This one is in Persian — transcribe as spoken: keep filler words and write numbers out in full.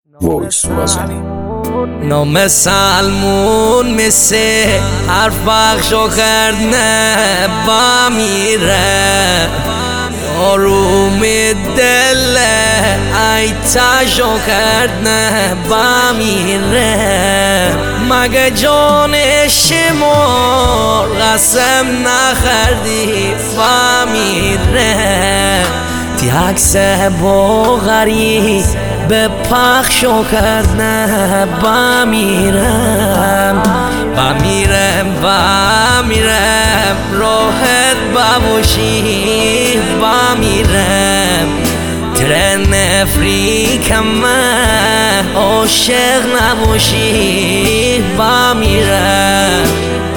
وایس مازنی نام سلمون مثل حرف بخشو کرد نه با میره آروم دل ای تشو کرد نه با میره مگه جان شما قسم نخردی با میره تی عکس بغری به پخشو کرد نه با میرم با میرم با میرم راحت باشی با میرم ترن افریقا من عاشق نباشی با میرم